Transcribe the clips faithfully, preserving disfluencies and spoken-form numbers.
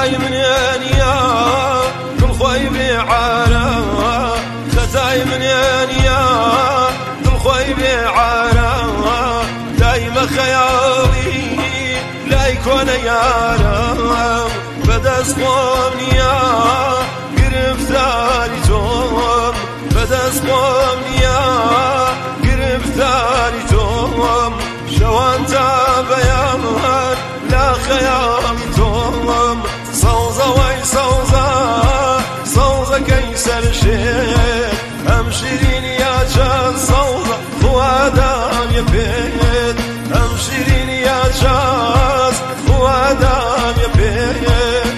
ختاي منين يا كل خوي بعالم ختاي منين يا كل خوي بعالم دايما خيالي لا يكون يارم بدس قومني يا قرب ثالثهم بدس قومني يا قرب ثالثهم شوان تابيان لا خيالتهم صوزة وي صوزة صوزة كيسر شيخ أمشرين يا جان صوزة فؤادان يبيت أمشرين يا جان فؤادان يبيت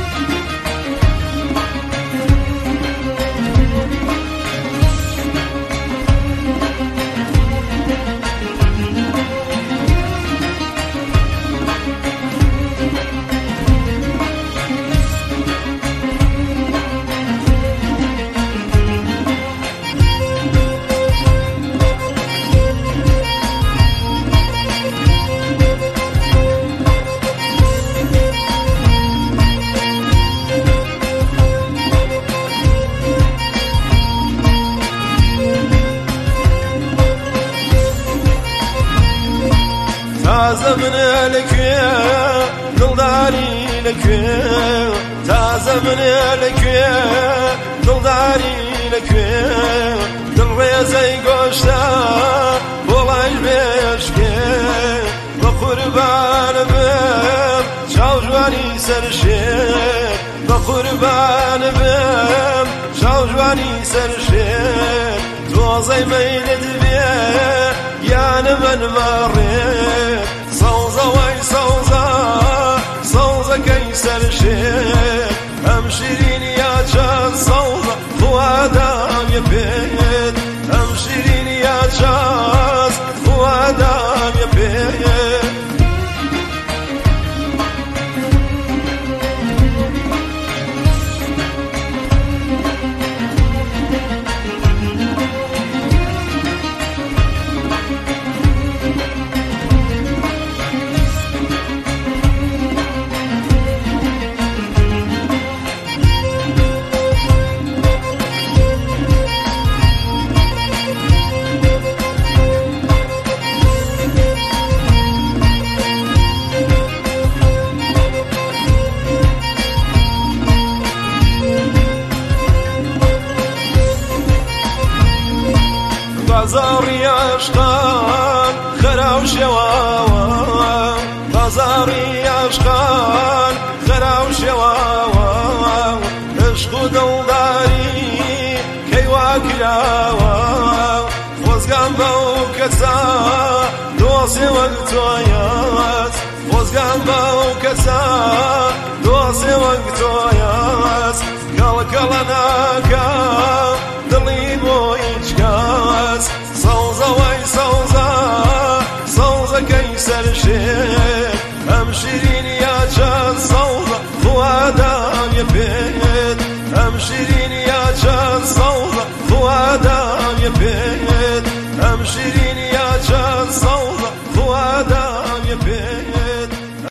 تازه من الكوية دلداري لكوية تازه من الكوية دلداري لكوية دل ريزي قوشتا بولاش بيشكي بقربان بم شاو جواني سرشير بقربان بم شاو جواني سرشير توزي ميلد بيه يا من مريت صوزة وي صوزة صوزة كيسر شيخ أمشرين يا جان صوزة فؤادان يبيت أمشرين يا جان فؤادان يبيت بازاري عشقان خراو شواوا بازاري عشقان خراو شواوا عشق دلداري كي واكلاوا وزقان بو كسا دوسي وقتويات وزقان بو كسا دوسي وقتويات كلا كلا ناكا دلي بو إجكاس صوزة وي صوزة صوزة كيسر شيخ أمشرين يا جان صوزة فؤادان يبيت أمشرين يا جان صوزة فؤادان يبيت أمشرين